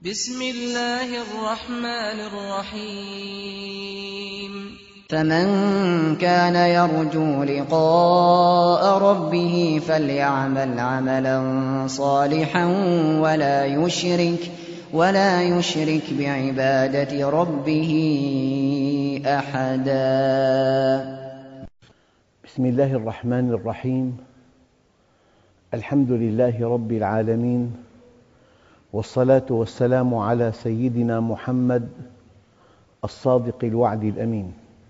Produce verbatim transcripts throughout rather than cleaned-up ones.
بسم الله الرحمن الرحيم فمن كان يرجو لقاء ربه فليعمل عملا صالحا ولا يشرك ولا يشرك بعبادة ربه أحدا. بسم الله الرحمن الرحيم. الحمد لله رب العالمين، والصلاة والسلام على سيدنا محمد الصادق الوعد الأمين.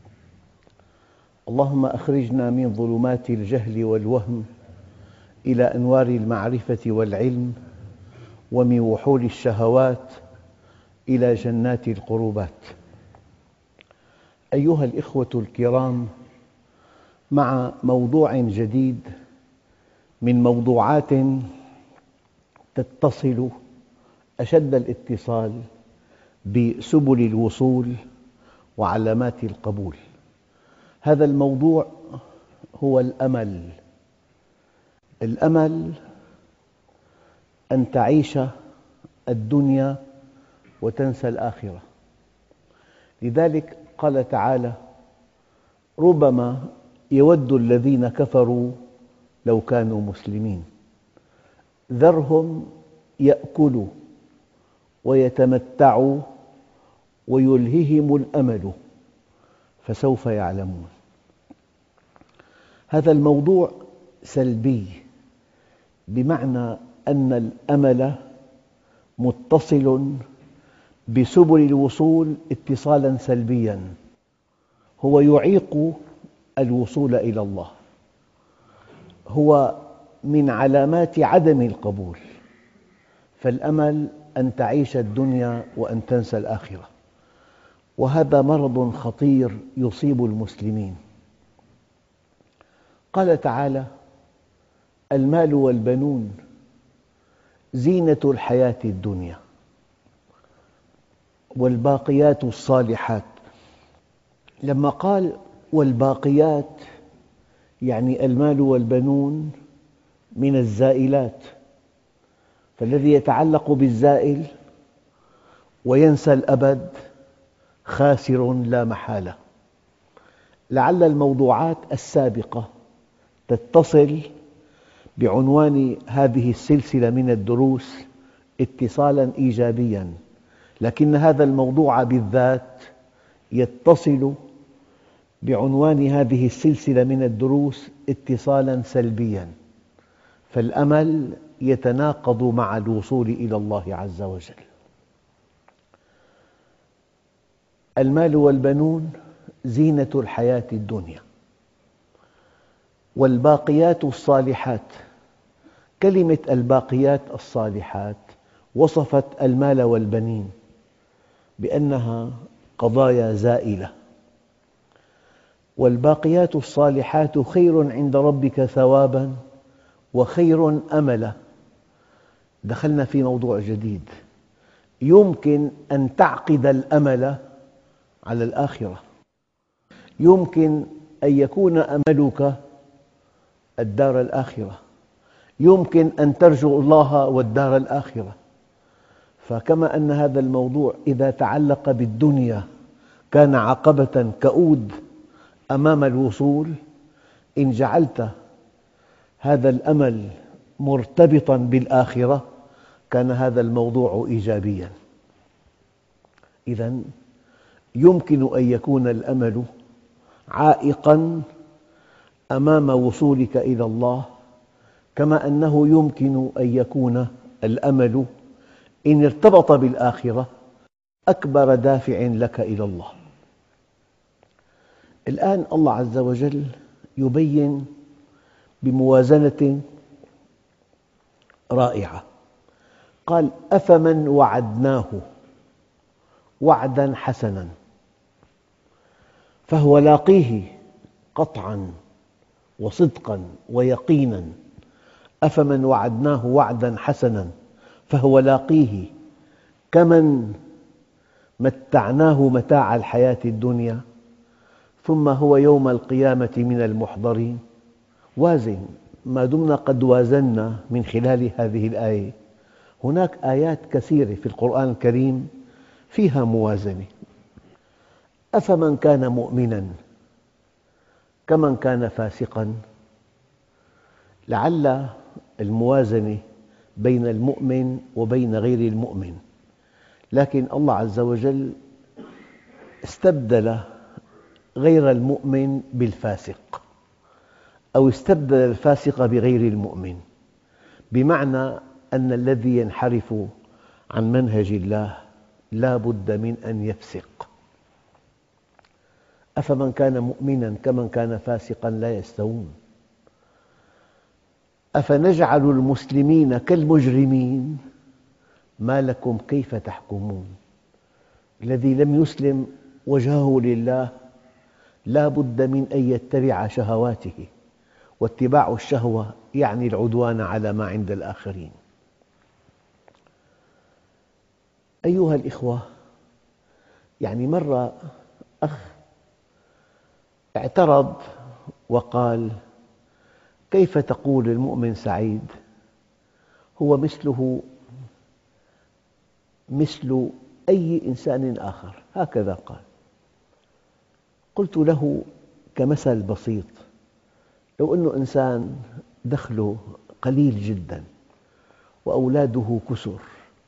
اللهم أخرجنا من ظلمات الجهل والوهم إلى أنوار المعرفة والعلم، ومن وحول الشهوات إلى جنات القربات. أيها الإخوة الكرام، مع موضوع جديد من موضوعات تتصل أشد الاتصال بسبل الوصول وعلامات القبول. هذا الموضوع هو الأمل. الأمل أن تعيش الدنيا وتنسى الآخرة. لذلك قال تعالى: ربما يود الذين كفروا لو كانوا مسلمين، ذرهم يأكلوا ويتمتعوا ويلههم الأمل فسوف يعلمون. هذا الموضوع سلبي، بمعنى أن الأمل متصل بسبل الوصول اتصالاً سلبياً، هو يعيق الوصول إلى الله، هو من علامات عدم القبول. فالأمل أن تعيش الدنيا وأن تنسى الآخرة، وهذا مرض خطير يصيب المسلمين. قال تعالى: المال والبنون زينة الحياة الدنيا والباقيات الصالحات. لما قال والباقيات يعني المال والبنون من الزائلات، فالذي يتعلق بالزائل وينسى الأبد خاسر لا محالة. لعل الموضوعات السابقة تتصل بعنوان هذه السلسلة من الدروس اتصالاً إيجابياً، لكن هذا الموضوع بالذات يتصل بعنوان هذه السلسلة من الدروس اتصالاً سلبياً. فالأمل يتناقض مع الوصول إلى الله عز وجل. المال والبنون زينة الحياة الدنيا والباقيات الصالحات. كلمة الباقيات الصالحات وصفت المال والبنين بأنها قضايا زائلة. والباقيات الصالحات خير عند ربك ثواباً وخير أملا. دخلنا في موضوع جديد. يمكن أن تعقد الأمل على الآخرة، يمكن أن يكون أملك الدار الآخرة، يمكن أن ترجو الله والدار الآخرة. فكما أن هذا الموضوع إذا تعلق بالدنيا كان عقبة كؤود أمام الوصول، إن جعلت هذا الأمل مرتبطاً بالآخرة كان هذا الموضوع إيجابياً. إذن يمكن أن يكون الأمل عائقاً أمام وصولك إلى الله، كما أنه يمكن أن يكون الأمل إن ارتبط بالآخرة أكبر دافع لك إلى الله. الآن الله عز وجل يبين بموازنة رائعة. قال: أفمن وعدناه وعداً حسناً فهو لاقيه قطعاً وصدقاً ويقيناً. أفمن وعدناه وعداً حسناً فهو لاقيه كمن متعناه متاع الحياة الدنيا ثم هو يوم القيامة من المحضرين. وازن، ما دمنا قد وازنا من خلال هذه الآية هناك آيات كثيرة في القرآن الكريم فيها موازنة. أفمن كان مؤمناً كمن كان فاسقاً، لعل الموازنة بين المؤمن وبين غير المؤمن، لكن الله عز وجل استبدل غير المؤمن بالفاسق، أو استبدل الفاسق بغير المؤمن، بمعنى أن الذي ينحرف عن منهج الله لا بد من أن يفسق. أفمن كان مؤمناً كمن كان فاسقاً لا يستوون. أفنجعل المسلمين كالمجرمين ما لكم كيف تحكمون. الذي لم يسلم وجهه لله لا بد من أن يتبع شهواته، واتباع الشهوة يعني العدوان على ما عند الآخرين. أيها الإخوة، يعني مرة أخ اعترض وقال: كيف تقول المؤمن سعيد؟ هو مثله مثل أي إنسان آخر، هكذا قال. قلت له كمثل بسيط: لو أن إنسان دخله قليل جداً وأولاده كثر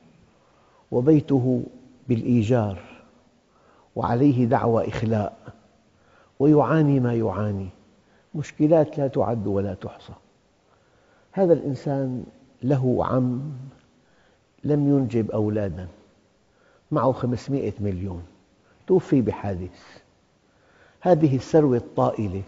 وبيته بالإيجار وعليه دعوى إخلاء ويعاني ما يعاني، مشكلات لا تعد ولا تحصى، هذا الإنسان له عم لم ينجب أولادا، معه خمسمئة مليون، توفي بحادث. هذه الثروة الطائلة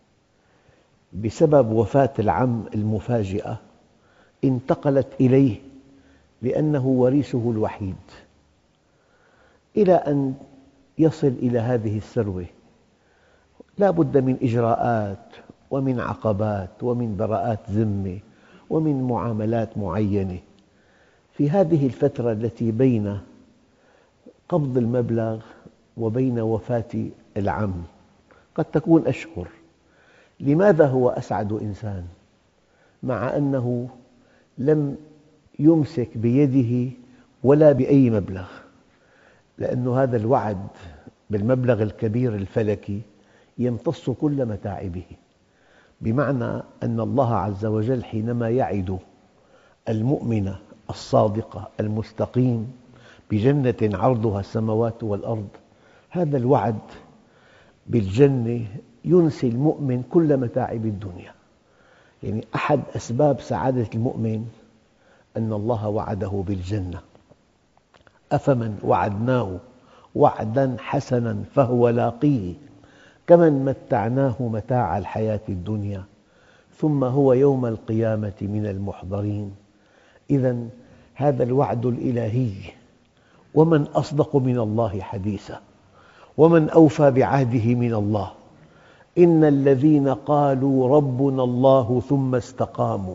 بسبب وفاة العم المفاجئة انتقلت إليه لأنه وريثه الوحيد. إلى أن يصل إلى هذه الثروة لا بد من إجراءات ومن عقبات ومن براءات ذمة ومن معاملات معينة. في هذه الفترة التي بين قبض المبلغ وبين وفاة العم قد تكون أشهر. لماذا هو أسعد إنسان مع أنه لم يمسك بيده ولا بأي مبلغ؟ لأن هذا الوعد بالمبلغ الكبير الفلكي يمتص كل متاعبه، بمعنى أن الله عز وجل حينما يعد المؤمن الصادق المستقيم بجنة عرضها السماوات والأرض، هذا الوعد بالجنة ينسي المؤمن كل متاعب الدنيا. يعني أحد أسباب سعادة المؤمن أن الله وعده بالجنة: أفمن وعدناه وعداً حسناً فهو لاقيه كمن متعناه متاع الحياة الدنيا ثم هو يوم القيامة من المحضرين. إذن هذا الوعد الإلهي، ومن أصدق من الله حديثاً ومن أوفى بعهده من الله. إن الذين قالوا ربنا الله ثم استقاموا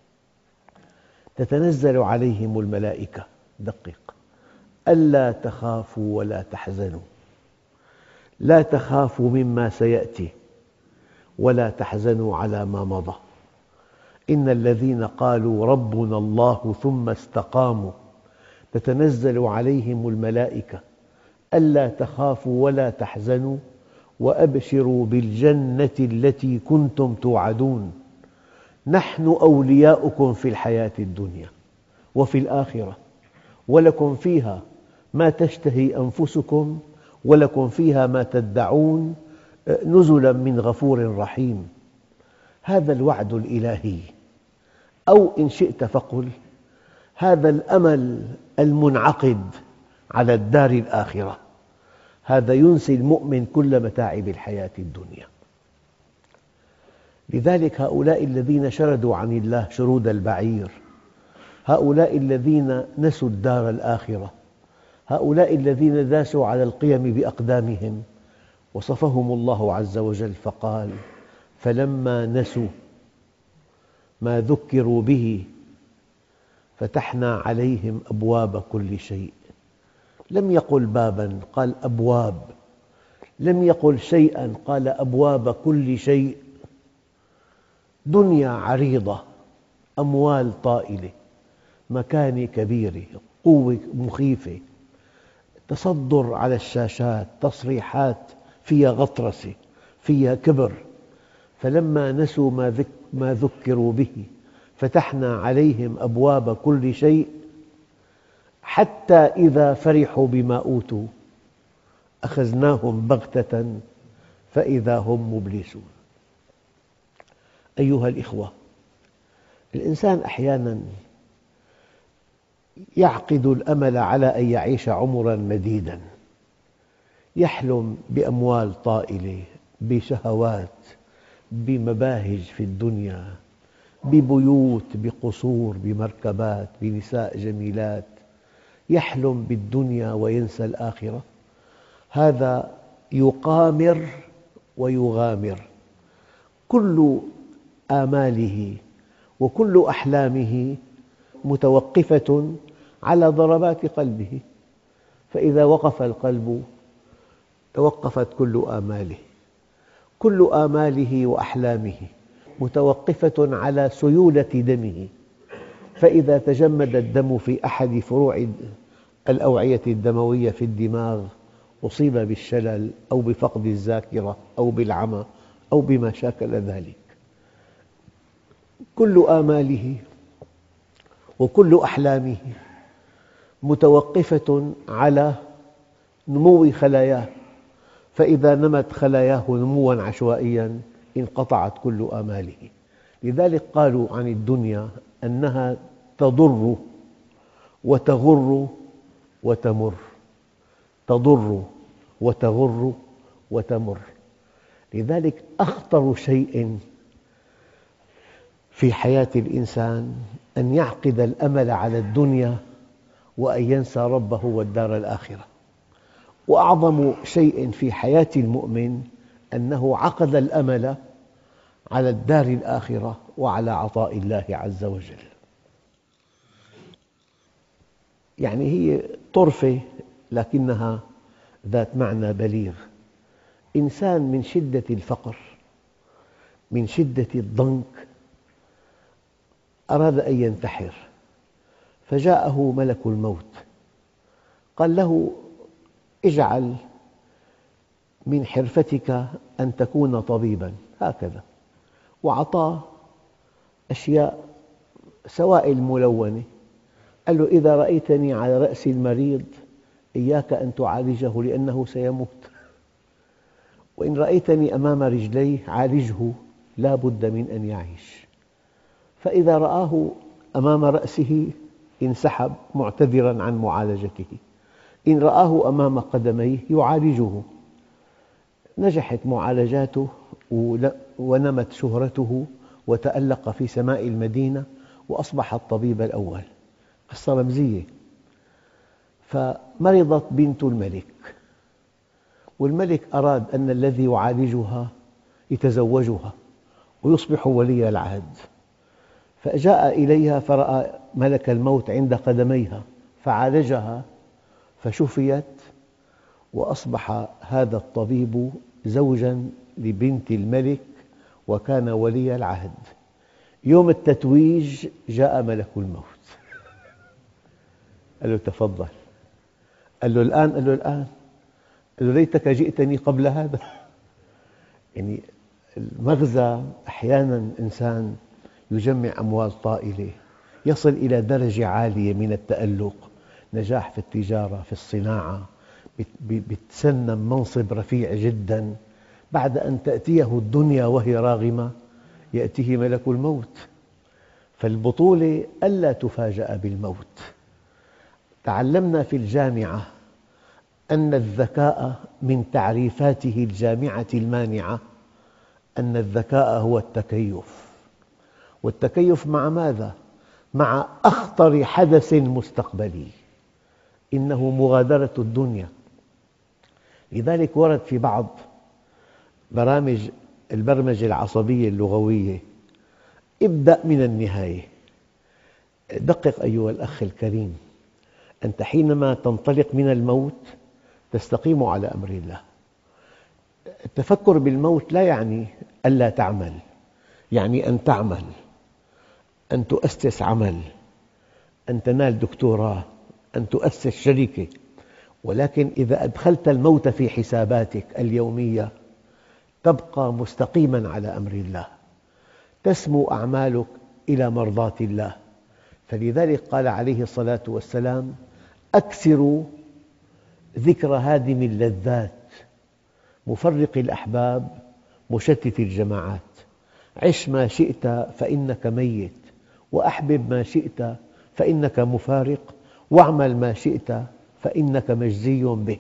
تتنزل عليهم الملائكة، دقق، ألا تخافوا ولا تحزنوا، لا تخافوا مما سيأتي ولا تحزنوا على ما مضى. إن الذين قالوا ربنا الله ثم استقاموا تتنزل عليهم الملائكة ألا تخافوا ولا تحزنوا وأبشروا بالجنة التي كنتم توعدون نحن أولياؤكم في الحياة الدنيا وفي الآخرة ولكم فيها ما تشتهي أنفسكم ولكم فيها ما تدعون نزلاً من غفور رحيم. هذا الوعد الإلهي، أو إن شئت فقل هذا الأمل المنعقد على الدار الآخرة، هذا ينسي المؤمن كل متاعب الحياة الدنيا. لذلك هؤلاء الذين شردوا عن الله شرود البعير، هؤلاء الذين نسوا الدار الآخرة، هؤلاء الذين داسوا على القيم بأقدامهم، وصفهم الله عز وجل فقال: فلما نسوا ما ذكروا به فتحنا عليهم أبواب كل شيء. لم يقل باباً، قال أبواب. لم يقل شيئاً، قال أبواب كل شيء. دنيا عريضة، أموال طائلة، مكانة كبيرة، قوة مخيفة، تصدر على الشاشات، تصريحات فيها غطرسة، فيها كبر. فلما نسوا ما, ذك ما ذكروا به فتحنا عليهم أبواب كل شيء حتى إذا فرحوا بما أوتوا أخذناهم بغتة فإذا هم مبلسون. أيها الإخوة، الإنسان أحياناً يعقد الأمل على أن يعيش عمراً مديداً، يحلم بأموال طائلة، بشهوات، بمباهج في الدنيا، ببيوت، بقصور، بمركبات، بنساء جميلات، يحلم بالدنيا وينسى الآخرة. هذا يقامر ويغامر، كل آماله وكل أحلامه متوقفة على ضربات قلبه، فإذا وقف القلب توقفت كل آماله. كل آماله وأحلامه متوقفة على سيولة دمه، فإذا تجمد الدم في أحد فروع الأوعية الدموية في الدماغ أصيب بالشلل أو بفقد الذاكرة أو بالعمى أو بما شاكل ذلك. كل آماله وكل أحلامه متوقفة على نمو خلاياه، فإذا نمت خلاياه نمواً عشوائياً انقطعت كل آماله. لذلك قالوا عن الدنيا أنها تضر وتغر وتمر، تضر وتغر وتمر. لذلك أخطر شيء في حياة الإنسان أن يعقد الأمل على الدنيا وأن ينسى ربه والدار الآخرة. وأعظم شيء في حياة المؤمن أنه عقد الأمل على الدار الآخرة وعلى عطاء الله عز وجل. يعني هي طرفة لكنها ذات معنى بليغ. إنسان من شدة الفقر، من شدة الضنك، أراد أن ينتحر، فجاءه ملك الموت قال له: اجعل من حرفتك أن تكون طبيباً، هكذا، وأعطاه أشياء سوائل ملونة. قال له: إذا رأيتني على رأس المريض إياك أن تعالجه لأنه سيموت، وإن رأيتني أمام رجليه عالجه لا بد من أن يعيش. فإذا رآه أمام رأسه انسحب معتذراً عن معالجته، إن رآه أمام قدميه يعالجه. نجحت معالجاته ونمت شهرته وتألق في سماء المدينة وأصبح الطبيب الأول. قصة رمزية. فمرضت بنت الملك، والملك أراد أن الذي يعالجها يتزوجها ويصبح ولي العهد، فجاء إليها فرأى ملك الموت عند قدميها فعالجها فشفيت، وأصبح هذا الطبيب زوجاً لبنت الملك وكان ولي العهد. يوم التتويج جاء ملك الموت قال له: تفضل. قال له: الآن؟ قال له: الآن. قال له: ليتك جئتني قبل هذا. يعني المغزى أحياناً إنسان يجمع أموال طائلة، يصل إلى درجة عالية من التألق، نجاح في التجارة، في الصناعة، يتسنم منصب رفيع جداً، بعد أن تأتيه الدنيا وهي راغمة يأتيه ملك الموت. فالبطولة ألا تفاجأ بالموت. تعلمنا في الجامعة أن الذكاء من تعريفاته الجامعة المانعة أن الذكاء هو التكيف. والتكيف مع ماذا؟ مع أخطر حدث مستقبلي، إنه مغادرة الدنيا. لذلك ورد في بعض برامج البرمجة العصبية اللغوية: ابدأ من النهاية. دقق أيها الأخ الكريم، أنت حينما تنطلق من الموت تستقيم على أمر الله. التفكر بالموت لا يعني ألا تعمل، يعني أن تعمل، أن تؤسس عمل، أن تنال دكتوراه، أن تؤسس شركة، ولكن إذا أدخلت الموت في حساباتك اليومية تبقى مستقيماً على أمر الله، تسمو أعمالك إلى مرضاة الله. فلذلك قال عليه الصلاة والسلام: أكثروا ذكر هادم اللذات، مفرق الأحباب، مشتت الجماعات. عش ما شئت فإنك ميت، وأحبب ما شئت فإنك مفارق، واعمل ما شئت فإنك مجزي به.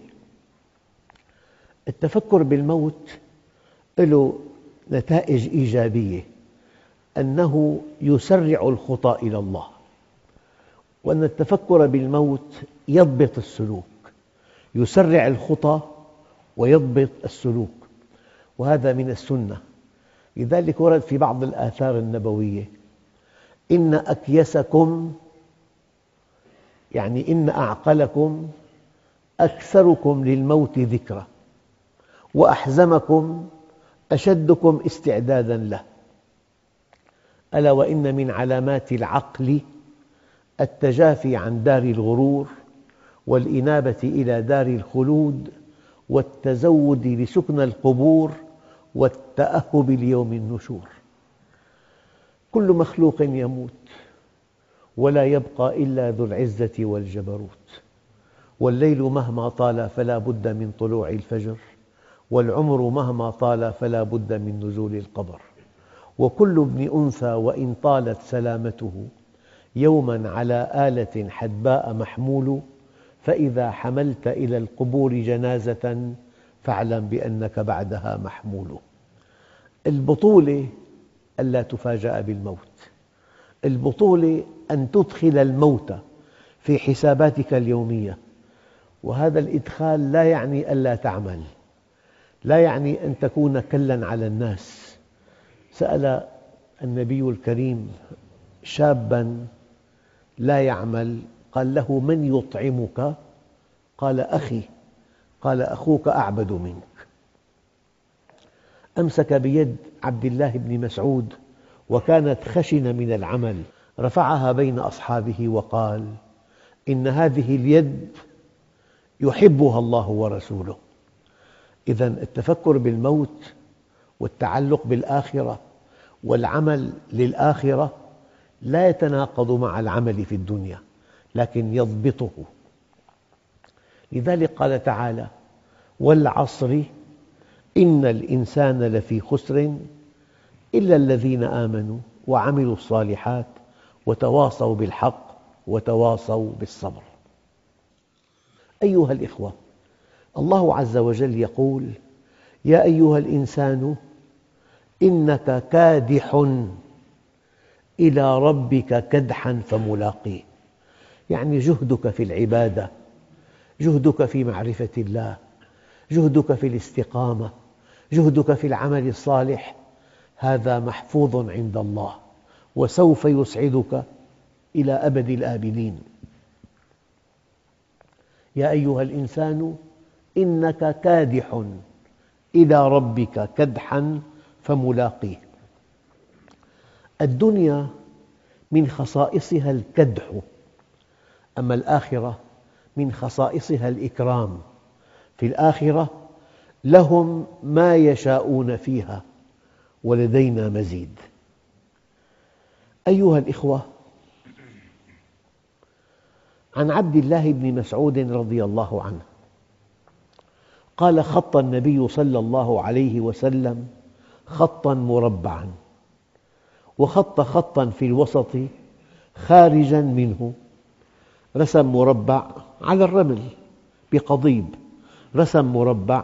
التفكر بالموت له نتائج إيجابية، أنه يسرع الخطى إلى الله، وأن التفكر بالموت يضبط السلوك، يسرع الخطى ويضبط السلوك، وهذا من السنة. لذلك ورد في بعض الآثار النبوية: إن أكيسكم، يعني إن أعقلكم أكثركم للموت ذكرى، وأحزمكم أشدكم استعدادا له. ألا وإن من علامات العقل التجافي عن دار الغرور، والإنابة إلى دار الخلود، والتزود لسكن القبور، والتأهب ليوم النشور. كل مخلوق يموت، ولا يبقى إلا ذو العزة والجبروت. والليل مهما طال فلا بد من طلوع الفجر، والعمر مهما طال فلا بد من نزول القبر. وكل ابن أنثى وإن طالت سلامته يوماً على آلة حدباء محمول، فإذا حملت إلى القبور جنازة فاعلم بأنك بعدها محمول. البطولة ألا تفاجأ بالموت، البطولة أن تدخل الموت في حساباتك اليومية. وهذا الإدخال لا يعني ألا تعمل، لا يعني أن تكون كلاً على الناس. سأل النبي الكريم شاباً لا يعمل، قال له: من يطعمك؟ قال: أخي. قال: أخوك أعبد منك. أمسك بيد عبد الله بن مسعود وكانت خشنة من العمل، رفعها بين أصحابه وقال: إن هذه اليد يحبها الله ورسوله. إذن التفكر بالموت والتعلق بالآخرة والعمل للآخرة لا يتناقض مع العمل في الدنيا، لكن يضبطه. لذلك قال تعالى: والعصر إن الإنسان لفي خسر إلا الذين آمنوا وعملوا الصالحات وتواصوا بالحق وتواصوا بالصبر. أيها الإخوة، الله عز وجل يقول: يا أيها الإنسان إنك كادح إلى ربك كدحا فملاقيه. يعني جهدك في العبادة، جهدك في معرفة الله، جهدك في الاستقامة، جهدك في العمل الصالح، هذا محفوظ عند الله، وسوف يسعدك إلى أبد الآبدين. يا أيها الإنسان إنك كادح إلى ربك كدحا فملاقيه. الدنيا من خصائصها الكدح، أما الآخرة من خصائصها الإكرام. في الآخرة لهم ما يشاءون فيها ولدينا مزيد. أيها الإخوة، عن عبد الله بن مسعود رضي الله عنه قال: خط النبي صلى الله عليه وسلم خطاً مربعاً، وخط خطاً في الوسط خارجاً منه. رسم مربع على الرمل بقضيب، رسم مربع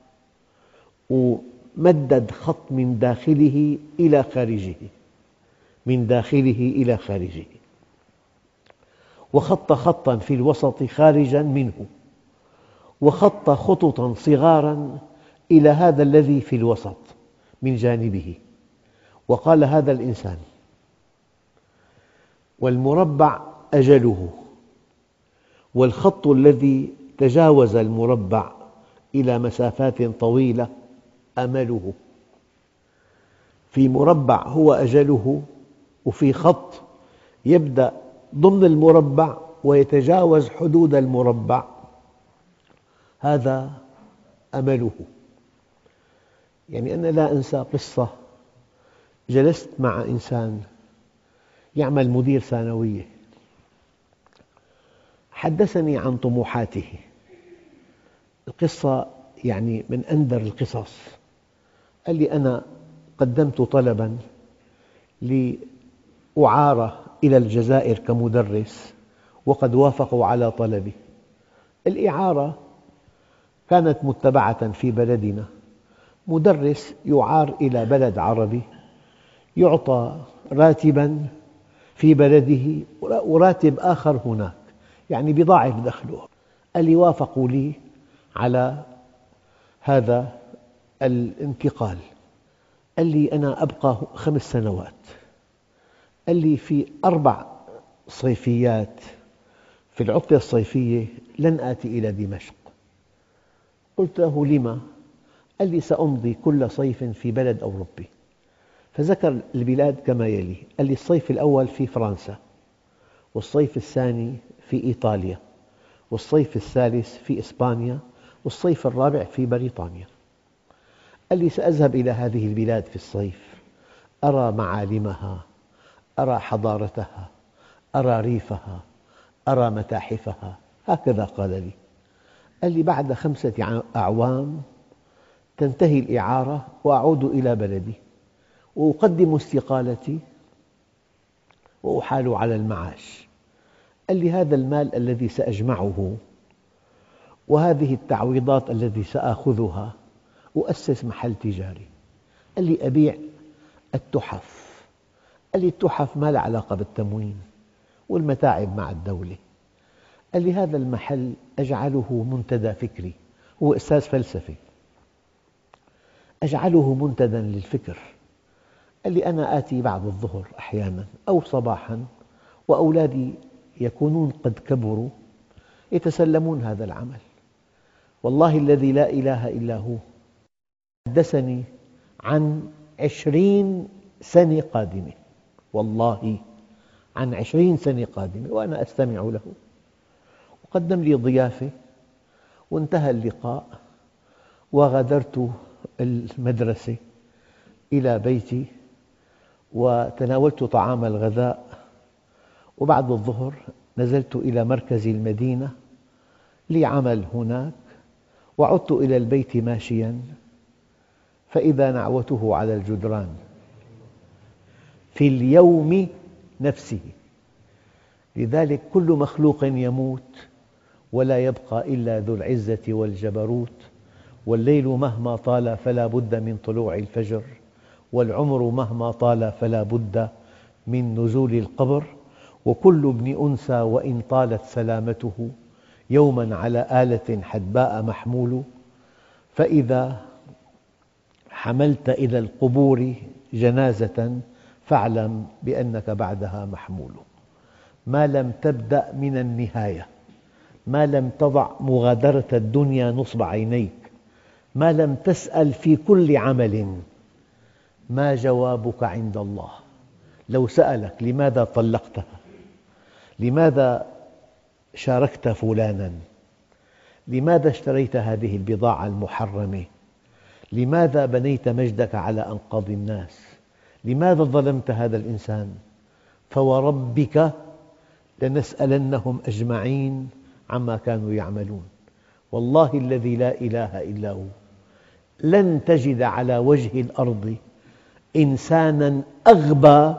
ومدد خط من داخله إلى خارجه، من داخله إلى خارجه، وخط خطاً في الوسط خارجاً منه، وخط خططاً صغاراً إلى هذا الذي في الوسط من جانبه، وقال: هذا الإنسان. والمربع أجله، والخط الذي تجاوز المربع إلى مسافات طويلة أمله. في مربع هو أجله، وفي خط يبدأ ضمن المربع ويتجاوز حدود المربع، هذا أمله. يعني أنا لا أنسى قصة، جلست مع إنسان يعمل مدير ثانوية، حدثني عن طموحاته. القصة يعني من أندر القصص. قال لي: أنا قدمت طلباً لأعار إلى الجزائر كمدرس، وقد وافقوا على طلبي. الإعارة كانت متبعة في بلدنا، مدرس يعار إلى بلد عربي يعطى راتباً في بلده وراتب آخر هناك، يعني بضاعف دخله. قال لي: وافقوا لي على هذا الانتقال. قال لي: أنا أبقى خمس سنوات. قال لي: في أربع صيفيات في العطلة الصيفية لن آتي إلى دمشق. قلت له: لما؟ قال لي: سأمضي كل صيف في بلد أوروبي. فذكر البلاد كما يلي: قال لي: الصيف الأول في فرنسا، والصيف الثاني في إيطاليا، والصيف الثالث في إسبانيا، والصيف الرابع في بريطانيا. قال لي: سأذهب إلى هذه البلاد في الصيف، أرى معالمها، أرى حضارتها، أرى ريفها، أرى متاحفها. هكذا قال لي. قال لي: بعد خمسة أعوام تنتهي الإعارة وأعود إلى بلدي وأقدم استقالتي وأحال على المعاش. قال لي: هذا المال الذي سأجمعه وهذه التعويضات التي سآخذها أؤسس محل تجاري. قال لي: أبيع التحف. قال لي: التحف ما لها علاقة بالتموين، والمتاعب مع الدولة. قال لي: هذا المحل أجعله منتدى فكري، هو أستاذ فلسفة، أجعله منتدى للفكر. قال لي: أنا آتي بعد الظهر أحياناً أو صباحاً، وأولادي يكونون قد كبروا يتسلمون هذا العمل. والله الذي لا إله إلا هو حدثني عن عشرين سنة قادمة، والله عن عشرين سنة قادمة وأنا أستمع له. وقدم لي ضيافة وانتهى اللقاء، وغادرت المدرسة إلى بيتي وتناولت طعام الغداء، وبعد الظهر نزلت إلى مركز المدينة لي عمل هناك، وعدت إلى البيت ماشياً فإذا نعوته على الجدران في اليوم نفسه. لذلك كل مخلوق يموت ولا يبقى إلا ذو العزة والجبروت، والليل مهما طال فلا بد من طلوع الفجر، والعمر مهما طال فلا بد من نزول القبر، وكل ابن أنثى وإن طالت سلامته يوماً على آلة حدباء محمول. فإذا حملت إلى القبور جنازة فاعلم بأنك بعدها محمول. ما لم تبدأ من النهاية، ما لم تضع مغادرة الدنيا نصب عينيك، ما لم تسأل في كل عمل، ما جوابك عند الله؟ لو سألك لماذا طلقتها؟ لماذا شاركت فلانا؟ لماذا اشتريت هذه البضاعة المحرمة؟ لماذا بنيت مجدك على أنقاض الناس؟ لماذا ظلمت هذا الإنسان؟ فوربك لنسألنهم أجمعين عما كانوا يعملون. والله الذي لا إله إلا هو لن تجد على وجه الأرض إنساناً أغبى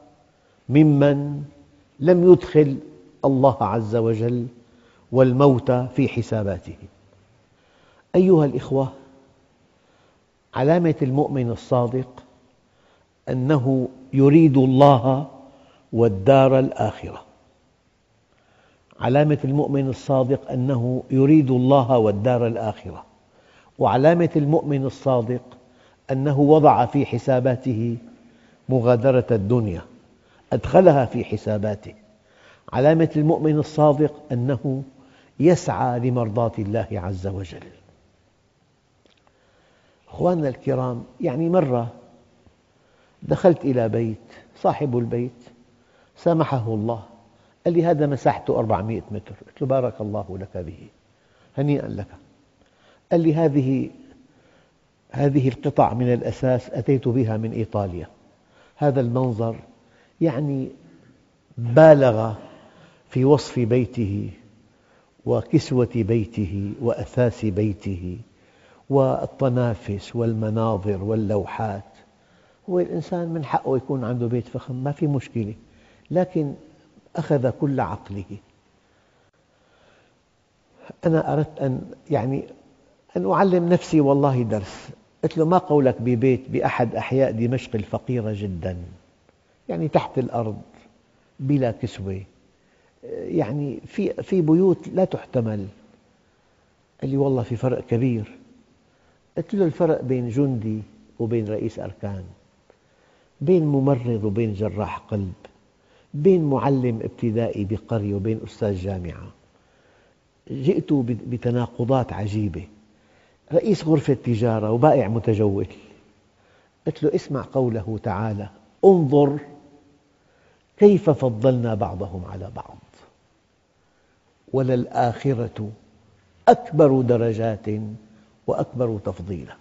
ممن لم يدخل الله عز وجل والموت في حساباته. أيها الإخوة، علامة المؤمن الصادق أنه يريد الله والدار الآخرة. علامة المؤمن الصادق أنه يريد الله والدار الآخرة. وعلامة المؤمن الصادق أنه وضع في حساباته مغادرة الدنيا، أدخلها في حساباته. علامة المؤمن الصادق أنه يسعى لمرضاة الله عز وجل. أخواننا الكرام، يعني مرة دخلت إلى بيت، صاحب البيت سامحه الله قال لي هذا مساحته أربعمئة متر. قلت له بارك الله لك به، هنيئا لك. قال لي هذه هذه القطع من الأساس أتيت بها من إيطاليا. هذا المنظر يعني بالغ في وصف بيته وكسوة بيته وأثاث بيته والطنافس والمناظر واللوحات. هو الإنسان من حقه يكون عنده بيت فخم، ما في مشكلة، لكن أخذ كل عقله. أنا أردت أن يعني أن أعلم نفسي والله درس. قلت له ما قولك ببيت بأحد أحياء دمشق الفقيرة جدا، يعني تحت الأرض بلا كسوة، يعني في في بيوت لا تحتمل. قال لي والله في فرق كبير. قلت له الفرق بين جندي وبين رئيس أركان، بين ممرض وبين جراح قلب، بين معلم ابتدائي بقرية وبين أستاذ جامعة. جئت بتناقضات عجيبة، رئيس غرفة تجارة وبائع متجول. قلت له اسمع قوله تعالى: انظر كيف فضلنا بعضهم على بعض وللآخرة أكبر درجات وأكبر تفضيلا.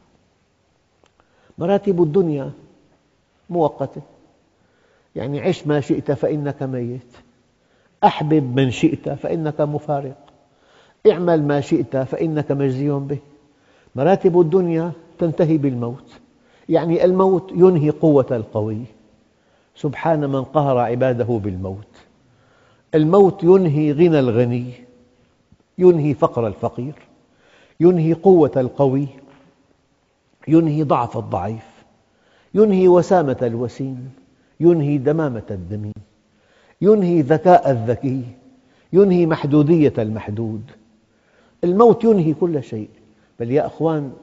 مراتب الدنيا مؤقتة، يعني عش ما شئت فإنك ميت، أحبب من شئت فإنك مفارق، اعمل ما شئت فإنك مجزي به. مراتب الدنيا تنتهي بالموت، يعني الموت ينهي قوة القوي. سبحان من قهر عباده بالموت. الموت ينهي غنى الغني، ينهي فقر الفقير، ينهي قوة القوي، ينهي ضعف الضعيف، ينهي وسامة الوسيم، ينهي دمامة الدميم، ينهي ذكاء الذكي، ينهي محدودية المحدود. الموت ينهي كل شيء. بل يا أخوان،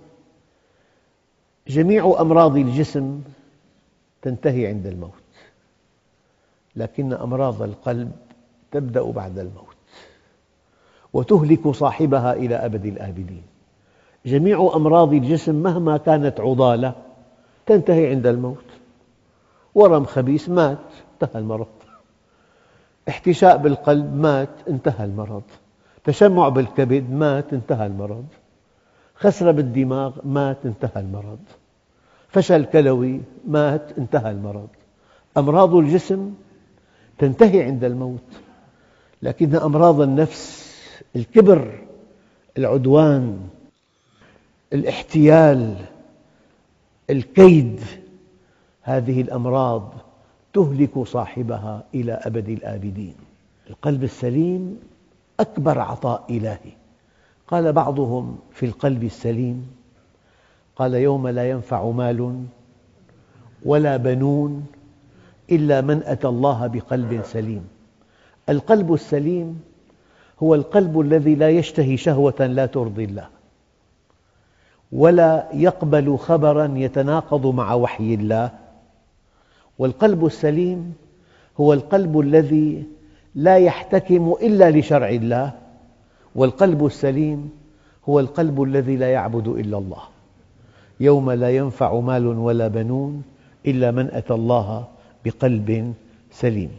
جميع أمراض الجسم تنتهي عند الموت، لكن أمراض القلب تبدأ بعد الموت وتهلك صاحبها إلى أبد الآبدين. جميع أمراض الجسم مهما كانت عضالة تنتهي عند الموت. ورم خبيث مات، انتهى المرض. احتشاء بالقلب مات، انتهى المرض. تشمع بالكبد مات، انتهى المرض. خسرة بالدماغ مات، انتهى المرض. فشل كلوي مات، انتهى المرض. أمراض الجسم تنتهي عند الموت، لكن أمراض النفس، الكبر، العدوان، الاحتيال، الكيد، هذه الأمراض تهلك صاحبها إلى أبد الآبدين. القلب السليم أكبر عطاء إلهي. قال بعضهم في القلب السليم، قال: يوم لا ينفع مال ولا بنون إلا من أتى الله بقلب سليم. القلب السليم هو القلب الذي لا يشتهي شهوة لا ترضي الله، ولا يقبل خبراً يتناقض مع وحي الله. والقلب السليم هو القلب الذي لا يحتكم إلا لشرع الله. والقلب السليم هو القلب الذي لا يعبد إلا الله. يوم لا ينفع مال ولا بنون إلا من أتى الله بقلب سليم.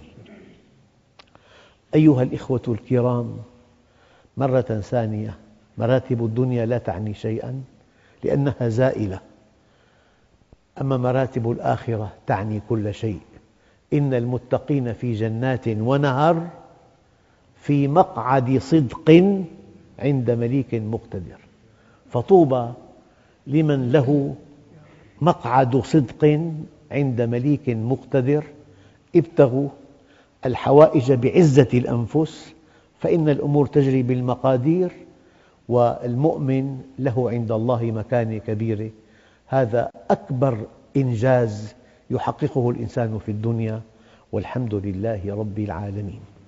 أيها الإخوة الكرام، مرة ثانية، مراتب الدنيا لا تعني شيئاً لأنها زائلة، أما مراتب الآخرة تعني كل شيء. إن المتقين في جنات ونهر في مقعد صدق عند مليك مقتدر. فطوبى لمن له مقعد صدق عند مليك مقتدر. ابتغوا الحوائج بعزة الأنفس، فإن الأمور تجري بالمقادير، والمؤمن له عند الله مكانة كبيرة. هذا أكبر إنجاز يحققه الإنسان في الدنيا، والحمد لله رب العالمين.